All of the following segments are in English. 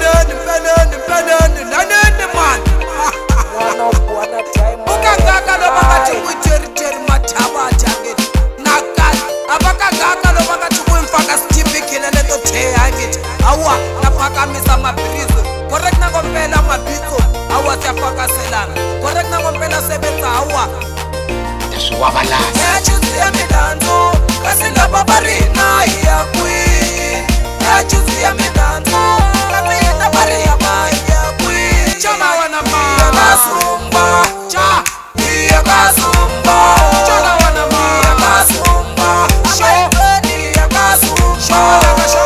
Awa naphakamisa amabhizo correct nangompela amabhizo awa siyafakaselana correct nangompela sebenza awa Tashiwabalala yachuziya midanzo kasi laba barina ya kwi yachuziya midanzo kasi laba barina ya kwi chona wana ma yakasumba cha yakasumba chona wana ma yakasumba shayeni yakasumba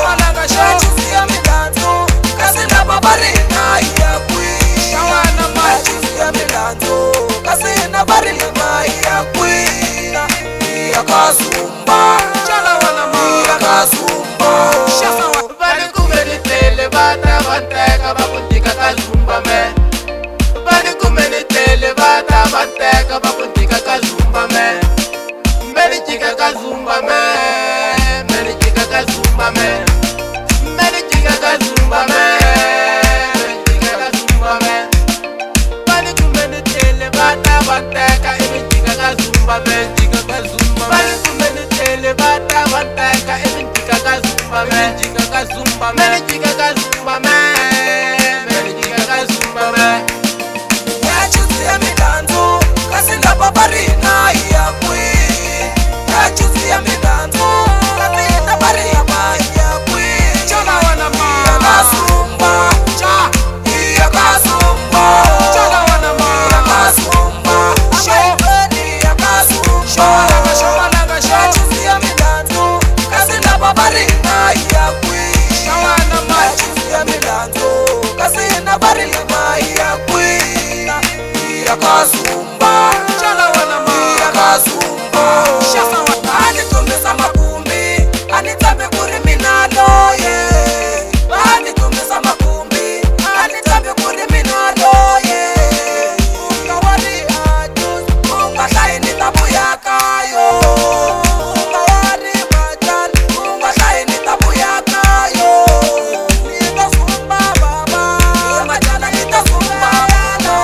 Yakazumba, chala wana ma yakazumba. Bani kumeni tele bata banteka bakuntika kazumba me. Bani kumeni tele bata banteka bakuntika kazumba me. Meni chika kazumba me, meni chika kazumba me, meni chika kazumba me, meni chika kazumba me. Bani kumeni tele bata banteka imi chika kazumba me, chika kazumba me. Bani kumeni tele bata banteka imi chika kazumba me, chika kazumba me, meni chika kazumba me, meni chika kazumba me. Yachuziya midanzo kasi laba barina ya kwi. Yachuziya midanzo kasi laba barina ya kwi. Chona wana ma yakazumba cha yakazumba. Chona wana ma yakazumba shayeni yakazumba. Yachuziya midanzo kasi laba barina ya kwi. Shawana ma yachuziya midanzo kasi laba barina ya kwi. Yakazumba, chala wana ma yakazumba. Shasa wa anitumisa makumbi, anitambe kuri minalo ye. Anitumisa makumbi, anitambe kuri minalo ye. Ungawari ajus, ungahlaini tabu yakayo. Ungawari majan, ungahlaini tabu yakayo. Nitasumba baba, majana nitasumba yana.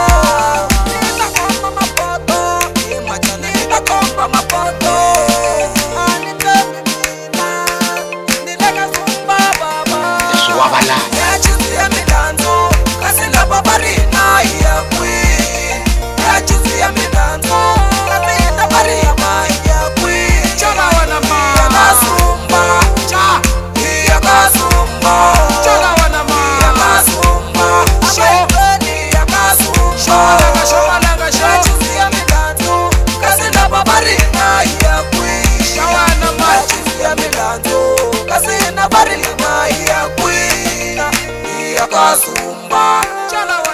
Yachuziya midanzo kasi laba barina ya kwi. Yachuziya midanzo kasi laba barina ya kwi. Chona wana ma yakazumba cha yakazumba. Chona wana ma yakazumba shayeni yakazumba. Yachuziya midanzo kasi laba barina ya kwi. Shawana ma yachuziya midanzo kasi laba barina ya kwi. Yakazumba, chala